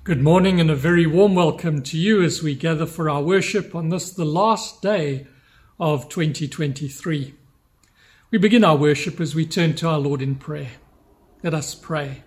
Good morning and a very warm welcome to you as we gather for our worship on this, the last day of 2023. We begin our worship as we turn to our Lord in prayer. Let us pray.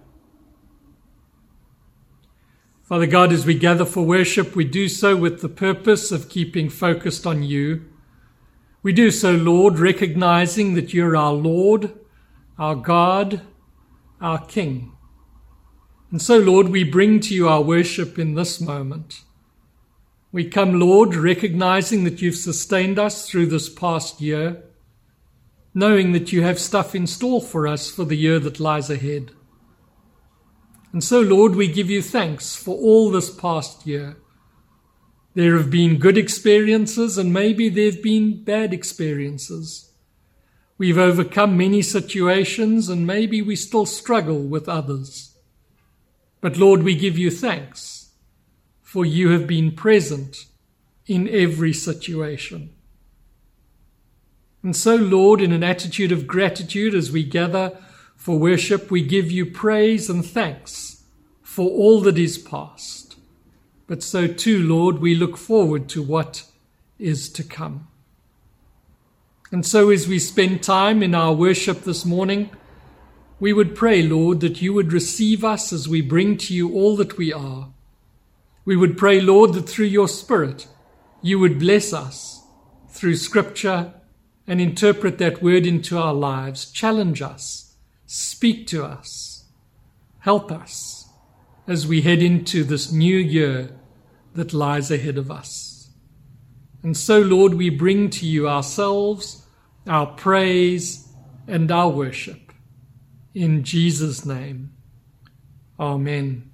Father God, as we gather for worship, we do so with the purpose of keeping focused on you. We do so, Lord, recognizing that you're our Lord, our God, our King. And so, Lord, we bring to you our worship in this moment. We come, Lord, recognizing that you've sustained us through this past year, knowing that you have stuff in store for us for the year that lies ahead. And so, Lord, we give you thanks for all this past year. There have been good experiences and maybe there have been bad experiences. We've overcome many situations and maybe we still struggle with others. But Lord, we give you thanks, for you have been present in every situation. And so, Lord, in an attitude of gratitude as we gather for worship, we give you praise and thanks for all that is past. But so too, Lord, we look forward to what is to come. And so as we spend time in our worship this morning, we would pray, Lord, that you would receive us as we bring to you all that we are. We would pray, Lord, that through your Spirit, you would bless us through Scripture and interpret that word into our lives. Challenge us, speak to us, help us as we head into this new year that lies ahead of us. And so, Lord, we bring to you ourselves, our praise and our worship. In Jesus' name, Amen.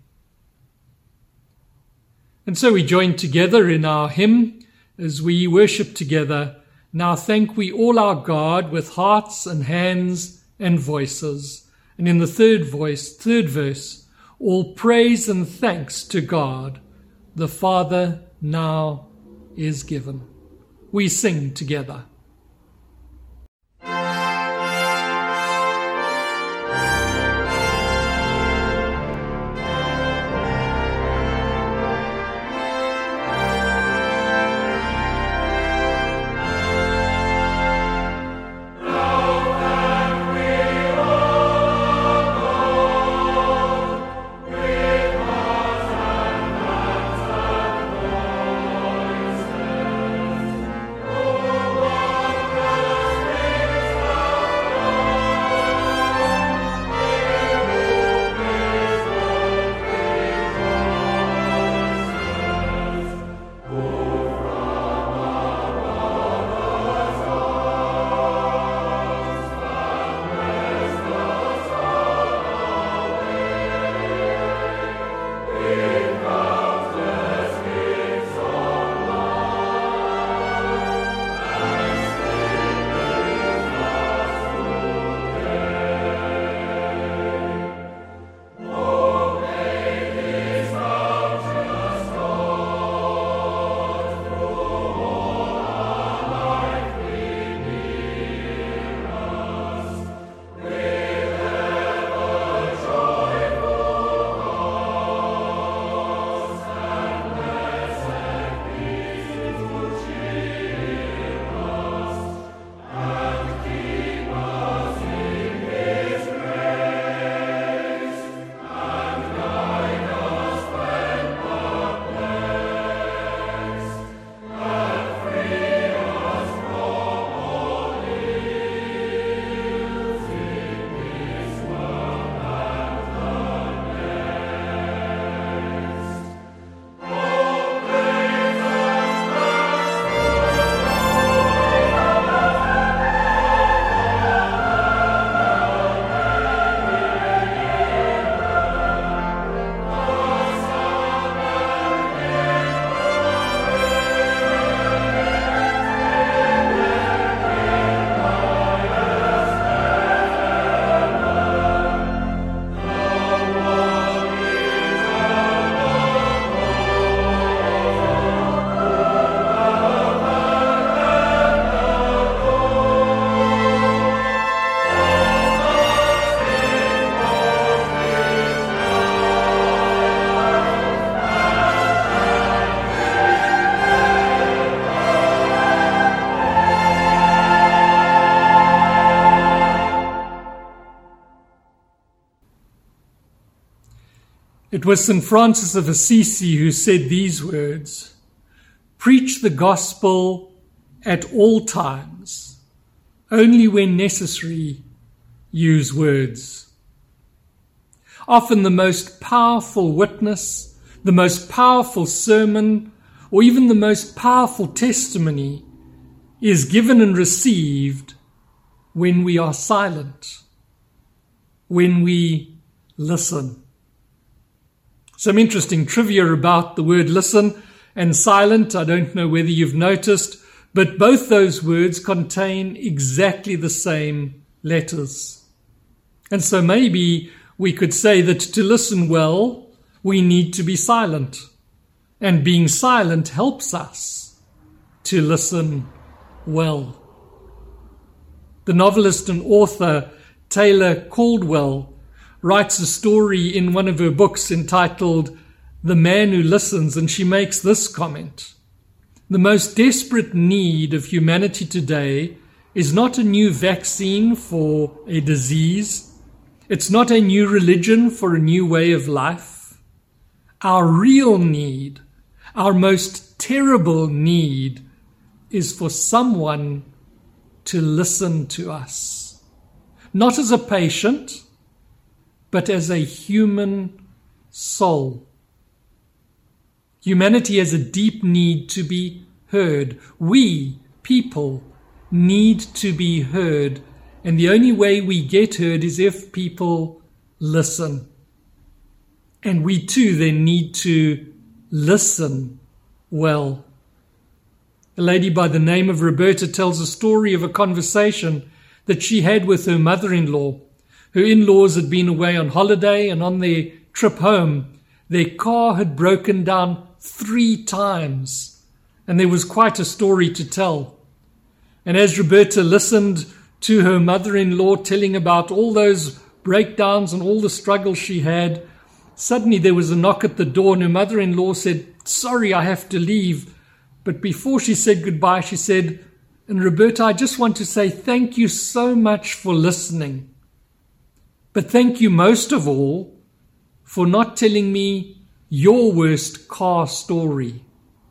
And so we join together in our hymn as we worship together. Now thank we all our God with hearts and hands and voices. And in the third verse, all praise and thanks to God, the Father now is given. We sing together. Oh It was St. Francis of Assisi who said these words: "Preach the gospel at all times. Only when necessary, use words." Often the most powerful witness, the most powerful sermon, or even the most powerful testimony is given and received when we are silent, when we listen. Some interesting trivia about the word listen and silent. I don't know whether you've noticed, but both those words contain exactly the same letters. And so maybe we could say that to listen well, we need to be silent. And being silent helps us to listen well. The novelist and author Taylor Caldwell writes a story in one of her books entitled The Man Who Listens, and she makes this comment: "The most desperate need of humanity today is not a new vaccine for a disease. It's not a new religion for a new way of life. Our real need, our most terrible need, is for someone to listen to us, not as a patient, but as a human soul." Humanity has a deep need to be heard. We, people, need to be heard. And the only way we get heard is if people listen. And we too then need to listen well. A lady by the name of Roberta tells a story of a conversation that she had with her mother-in-law. Her in-laws had been away on holiday, and on their trip home, their car had broken down 3 times. And there was quite a story to tell. And as Roberta listened to her mother-in-law telling about all those breakdowns and all the struggles she had, suddenly there was a knock at the door, and her mother-in-law said, "Sorry, I have to leave." But before she said goodbye, she said, "And Roberta, I just want to say thank you so much for listening. But thank you most of all for not telling me your worst car story."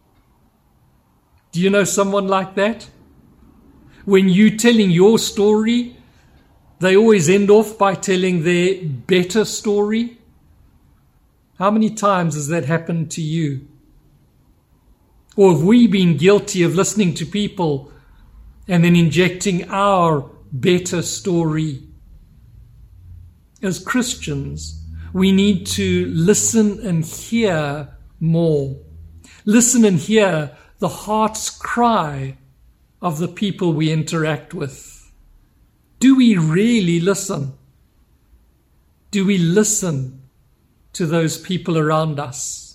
Do you know someone like that? When you're telling your story, they always end off by telling their better story. How many times has that happened to you? Or have we been guilty of listening to people and then injecting our better story? As Christians, we need to listen and hear more. Listen and hear the heart's cry of the people we interact with. Do we really listen? Do we listen to those people around us?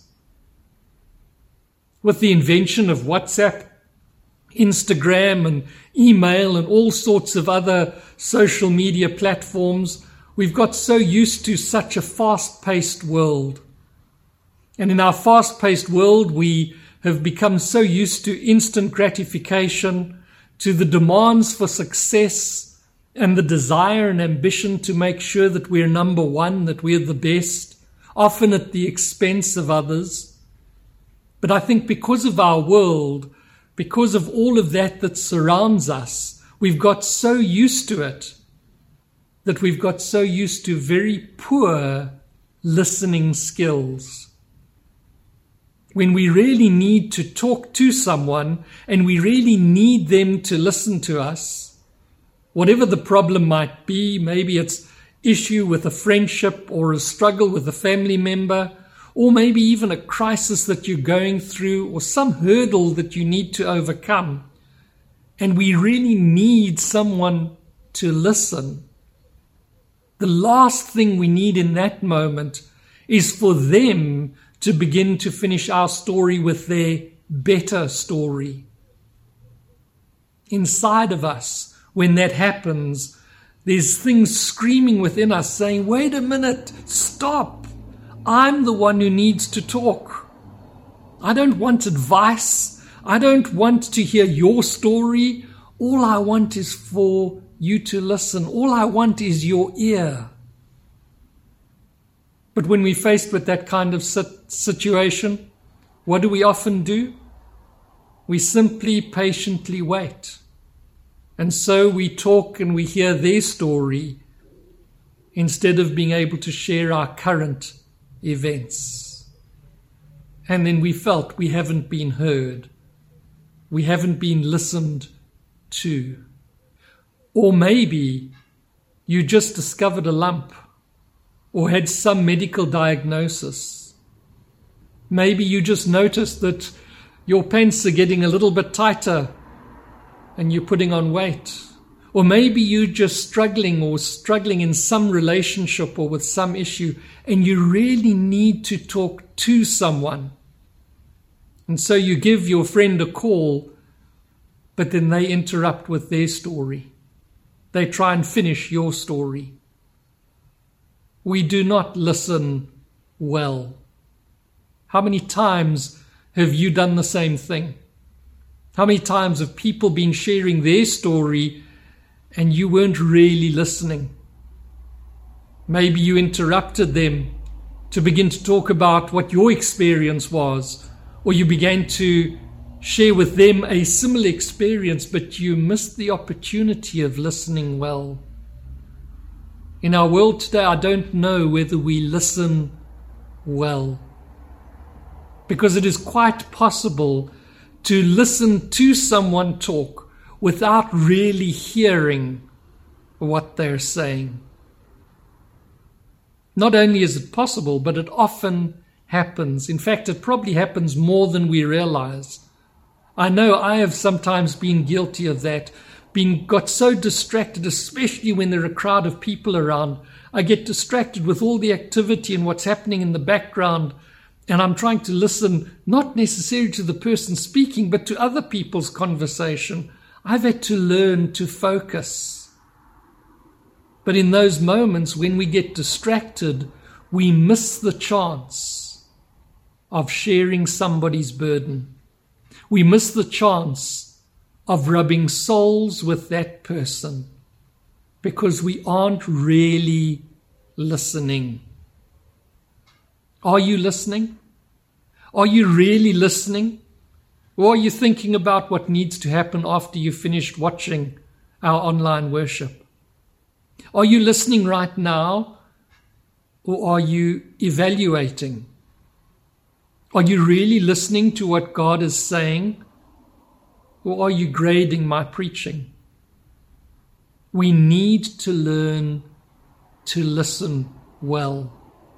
With the invention of WhatsApp, Instagram, and email, and all sorts of other social media platforms, we've got so used to such a fast-paced world. And in our fast-paced world, we have become so used to instant gratification, to the demands for success, and the desire and ambition to make sure that we're number one, that we're the best, often at the expense of others. But I think because of our world, because of all of that surrounds us, we've got so used to it that we've got so used to very poor listening skills. When we really need to talk to someone and we really need them to listen to us, whatever the problem might be, maybe it's issue with a friendship or a struggle with a family member, or maybe even a crisis that you're going through or some hurdle that you need to overcome, and we really need someone to listen. The last thing we need in that moment is for them to begin to finish our story with their better story. Inside of us, when that happens, there's things screaming within us saying, "Wait a minute, stop. I'm the one who needs to talk. I don't want advice. I don't want to hear your story. All I want is for you to listen. All I want is your ear." But when we're faced with that kind of situation, what do we often do? We simply patiently wait. And so we talk and we hear their story instead of being able to share our current events. And then we felt we haven't been heard. We haven't been listened to. Or maybe you just discovered a lump or had some medical diagnosis. Maybe you just noticed that your pants are getting a little bit tighter and you're putting on weight. Or maybe you're just struggling in some relationship or with some issue and you really need to talk to someone. And so you give your friend a call, but then they interrupt with their story. They try and finish your story. We do not listen well. How many times have you done the same thing? How many times have people been sharing their story and you weren't really listening? Maybe you interrupted them to begin to talk about what your experience was, or you began to share with them a similar experience, but you missed the opportunity of listening well. In our world today, I don't know whether we listen well, because it is quite possible to listen to someone talk without really hearing what they're saying. Not only is it possible, but it often happens. In fact, it probably happens more than we realize. I know I have sometimes been guilty of that, got so distracted, especially when there are a crowd of people around. I get distracted with all the activity and what's happening in the background, and I'm trying to listen, not necessarily to the person speaking, but to other people's conversation. I've had to learn to focus. But in those moments when we get distracted, we miss the chance of sharing somebody's burden. We miss the chance of rubbing souls with that person because we aren't really listening. Are you listening? Are you really listening? Or are you thinking about what needs to happen after you've finished watching our online worship? Are you listening right now, or are you evaluating? Are you really listening to what God is saying, or are you grading my preaching? We need to learn to listen well.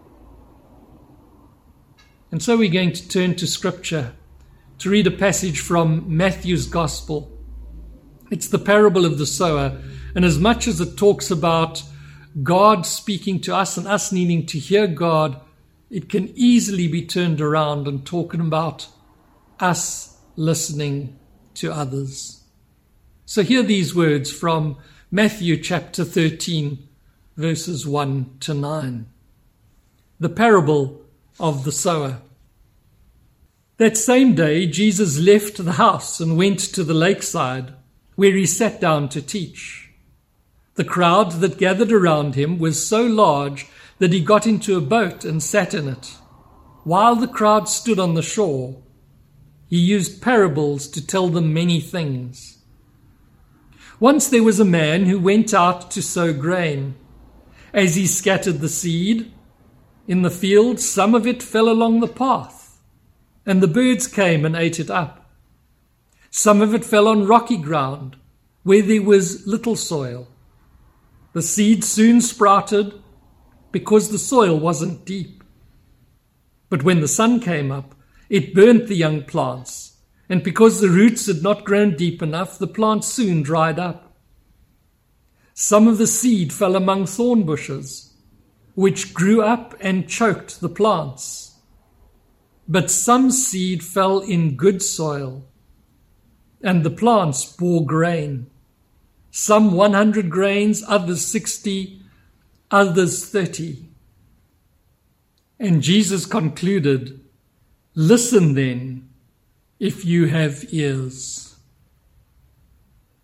And so we're going to turn to Scripture to read a passage from Matthew's Gospel. It's the parable of the sower, and as much as it talks about God speaking to us and us needing to hear God, it can easily be turned around and talking about us listening to others. So hear these words from Matthew chapter 13, verses 1 to 9. The parable of the sower. That same day, Jesus left the house and went to the lakeside, where he sat down to teach. The crowd that gathered around him was so large that he got into a boat and sat in it. While the crowd stood on the shore, he used parables to tell them many things. Once there was a man who went out to sow grain. As he scattered the seed in the field, some of it fell along the path, and the birds came and ate it up. Some of it fell on rocky ground, where there was little soil. The seed soon sprouted, because the soil wasn't deep. But when the sun came up, it burnt the young plants, and because the roots had not grown deep enough, the plants soon dried up. Some of the seed fell among thorn bushes, which grew up and choked the plants. But some seed fell in good soil, and the plants bore grain. Some 100 grains, others 60, others 30. And Jesus concluded, "Listen then, if you have ears."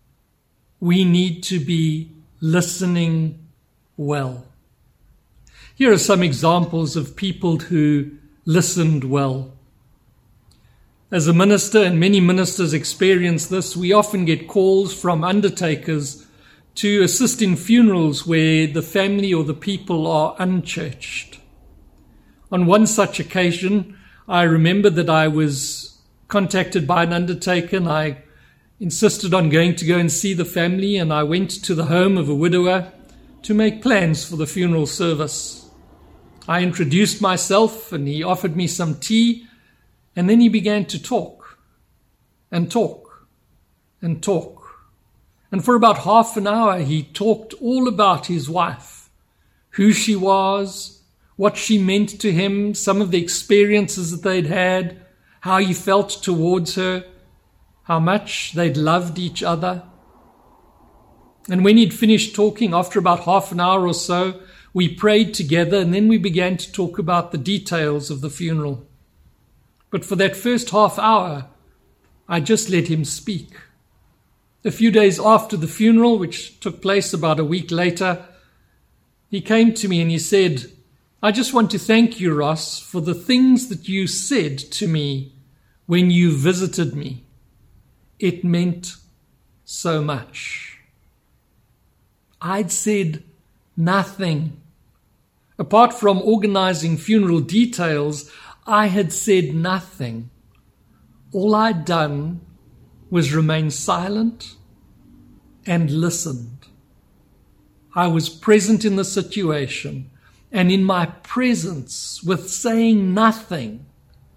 We need to be listening well. Here are some examples of people who listened well. As a minister, and many ministers experience this, we often get calls from undertakers to assist in funerals where the family or the people are unchurched. On one such occasion, I remember that I was contacted by an undertaker, and I insisted on going to go and see the family, and I went to the home of a widower to make plans for the funeral service. I introduced myself, and he offered me some tea, and then he began to talk and talk and talk. And for about half an hour, he talked all about his wife, who she was, what she meant to him, some of the experiences that they'd had, how he felt towards her, how much they'd loved each other. And when he'd finished talking, after about half an hour or so, we prayed together, and then we began to talk about the details of the funeral. But for that first half hour, I just let him speak. A few days after the funeral, which took place about a week later, he came to me and he said, "I just want to thank you, Ross, for the things that you said to me when you visited me. It meant so much." I'd said nothing. Apart from organizing funeral details, I had said nothing. All I'd done was remain silent and listened. I was present in the situation, and in my presence, with saying nothing,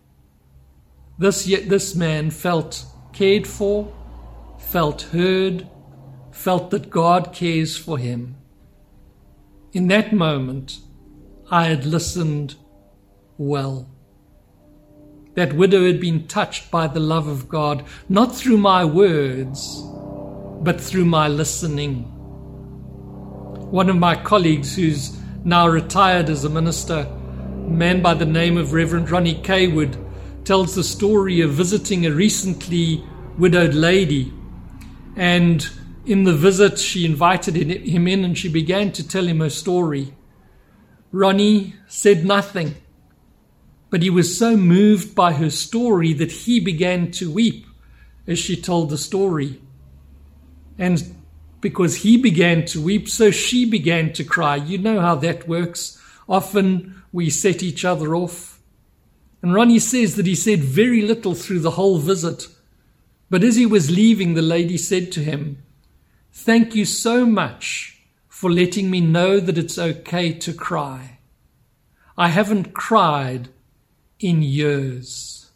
this man felt cared for, felt heard, felt that God cares for him. In that moment, I had listened well. That widow had been touched by the love of God, not through my words, but through my listening. One of my colleagues, who's now retired as a minister, a man by the name of Reverend Ronnie Kaywood, tells the story of visiting a recently widowed lady. And in the visit, she invited him in and she began to tell him her story. Ronnie said nothing, but he was so moved by her story that he began to weep as she told the story. And because he began to weep, so she began to cry. You know how that works. Often we set each other off. And Ronnie says that he said very little through the whole visit. But as he was leaving, the lady said to him, "Thank you so much for letting me know that it's okay to cry. I haven't cried in years."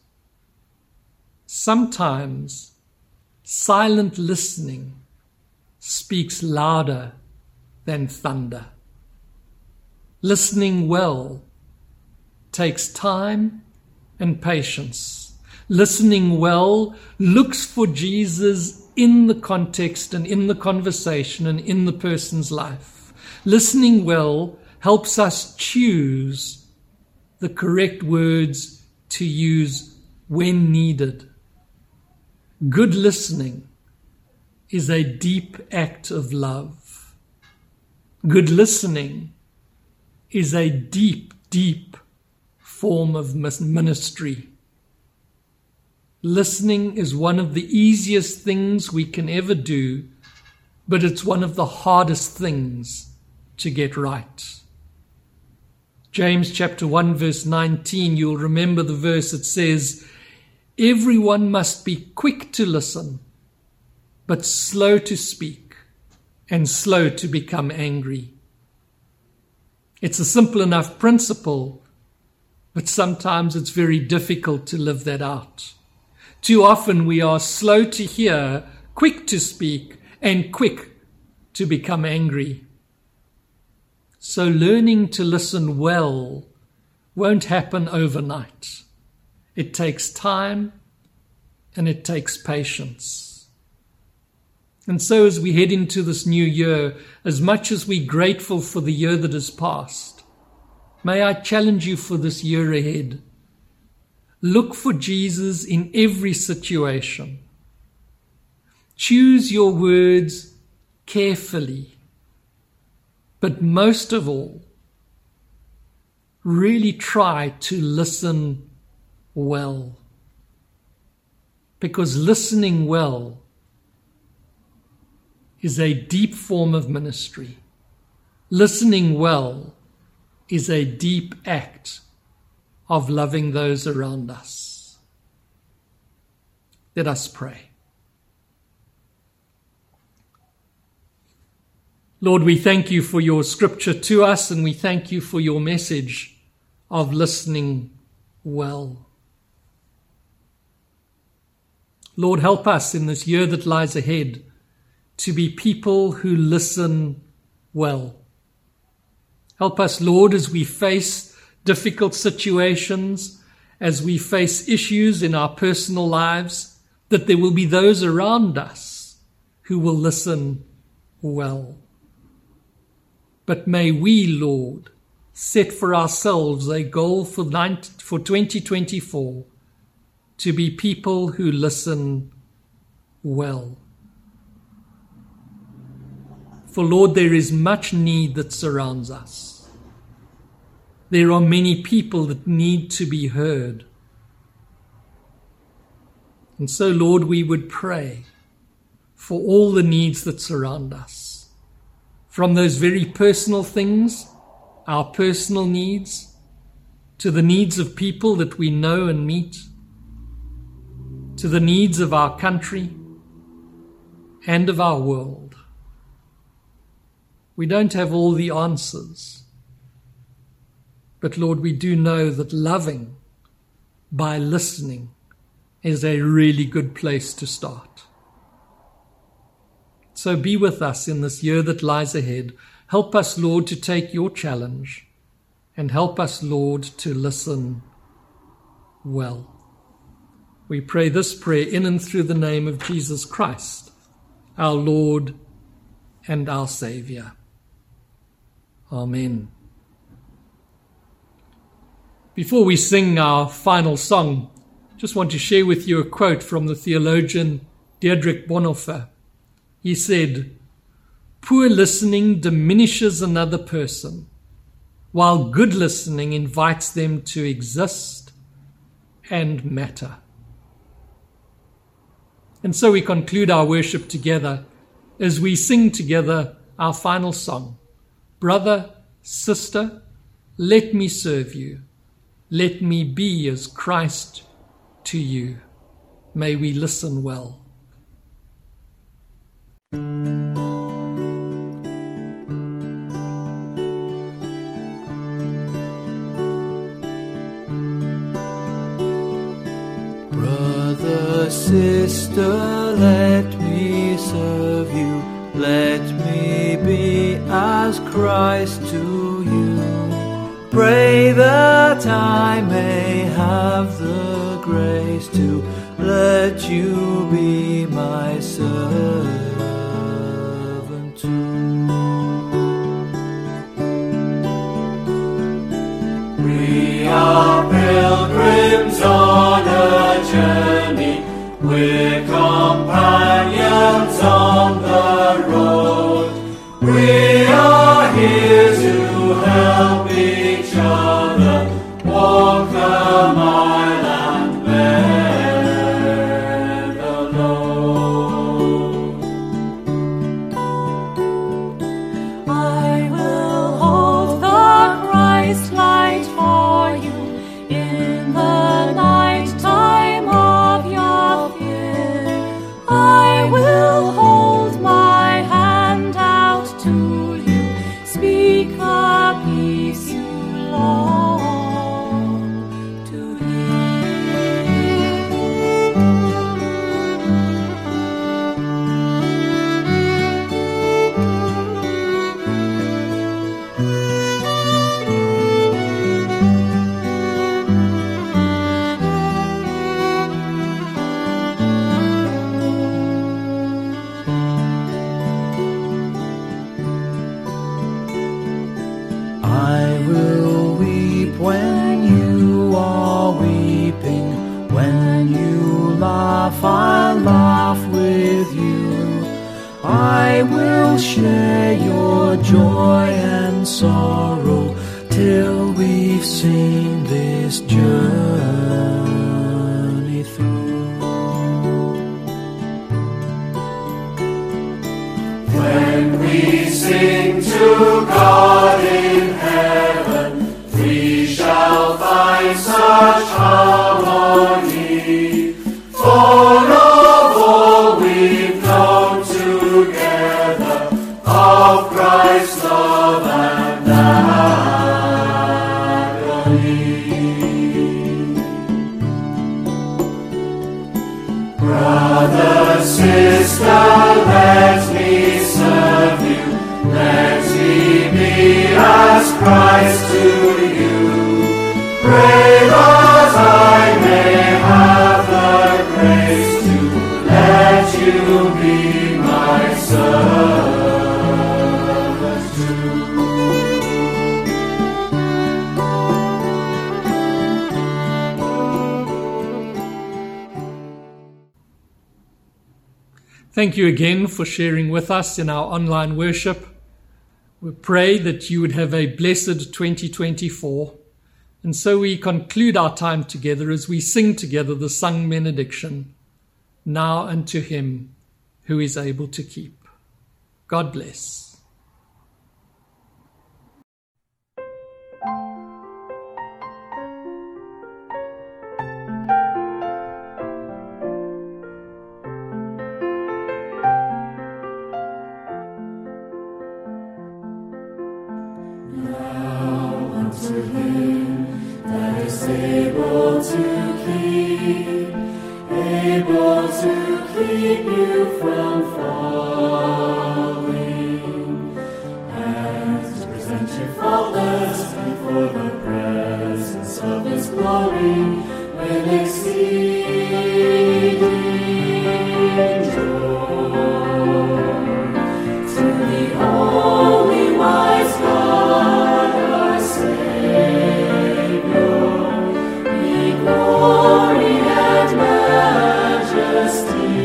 Sometimes silent listening speaks louder than thunder. Listening well takes time and patience. Listening well looks for Jesus in the context and in the conversation and in the person's life. Listening well helps us choose the correct words to use when needed. Good listening is a deep act of love. Good listening is a deep, deep form of ministry. Listening is one of the easiest things we can ever do, but it's one of the hardest things to get right. James chapter 1 verse 19, you'll remember the verse that says, "Everyone must be quick to listen, but slow to speak and slow to become angry." It's a simple enough principle, but sometimes it's very difficult to live that out. Too often we are slow to hear, quick to speak, and quick to become angry. So learning to listen well won't happen overnight. It takes time and it takes patience. And so as we head into this new year, as much as we're grateful for the year that has passed, may I challenge you for this year ahead. Look for Jesus in every situation. Choose your words carefully. But most of all, really try to listen well. Because listening well is a deep form of ministry. Listening well is a deep act of loving those around us. Let us pray. Lord, we thank you for your scripture to us, and we thank you for your message of listening well. Lord, help us in this year that lies ahead to be people who listen well. Help us, Lord, as we face difficult situations, as we face issues in our personal lives, that there will be those around us who will listen well. But may we, Lord, set for ourselves a goal for 2024 to be people who listen well. For, Lord, there is much need that surrounds us. There are many people that need to be heard. And so, Lord, we would pray for all the needs that surround us. From those very personal things, our personal needs, to the needs of people that we know and meet, to the needs of our country and of our world. We don't have all the answers, but Lord, we do know that loving by listening is a really good place to start. So be with us in this year that lies ahead. Help us, Lord, to take your challenge, and help us, Lord, to listen well. We pray this prayer in and through the name of Jesus Christ, our Lord and our Savior. Amen. Before we sing our final song, I just want to share with you a quote from the theologian Dietrich Bonhoeffer. He said, "Poor listening diminishes another person, while good listening invites them to exist and matter." And so we conclude our worship together as we sing together our final song. Brother, sister, let me serve you. Let me be as Christ to you. May we listen well. Brother, sister, let me serve you. Let me be as Christ to you. Pray that I may have the grace to let you be my servant too. We are pilgrims on a journey. We're companions on the road. We are here to help each other walk the mile and bear the load. I will hold the Christ light for you in the night time of your fear. I will hold my hand out to you, speak the peace you long to I will weep when you are weeping. When you laugh, I'll laugh with you. I will share your joy and sorrow till we we've seen this journey through. When we sing to God in heaven, we shall find such harmony. For of all we've known together, of Christ's love and agony. Brother, sister, let me serve you. Let me be as Christ to you. Pray that I may have the grace to let you be my servant too. Thank you again for sharing with us in our online worship. We pray that you would have a blessed 2024. And so we conclude our time together as we sing together the sung benediction, now unto him who is able to keep. God bless. Able to keep you from falling, and to present you faultless before the presence of His glory with exceeding joy. To the only wise God, our Savior, be glory and majesty,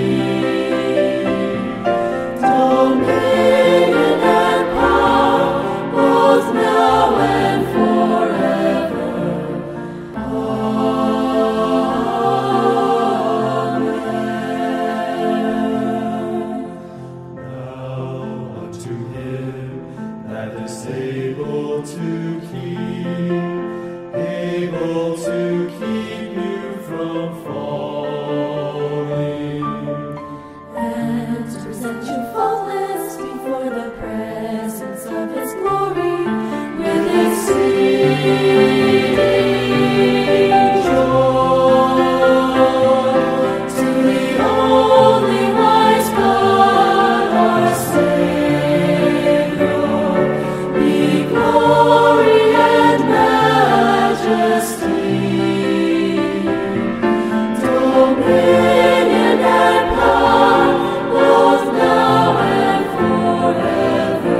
dominion and power, both now and forever. Amen. Now unto him that is able to keep you from falling, And to present you faultless before the presence of His glory with exceeding joy. To the only wise God, our Savior, be glory and majesty, dominion and power, both now and forever.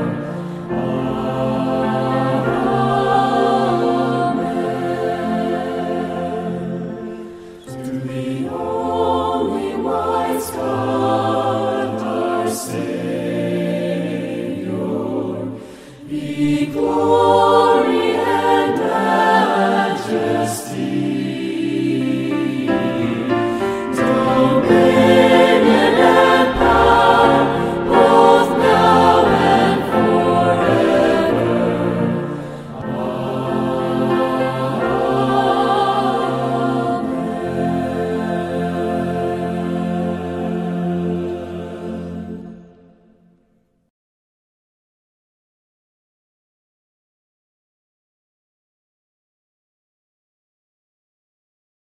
Amen. To the only wise God, our Savior, be glory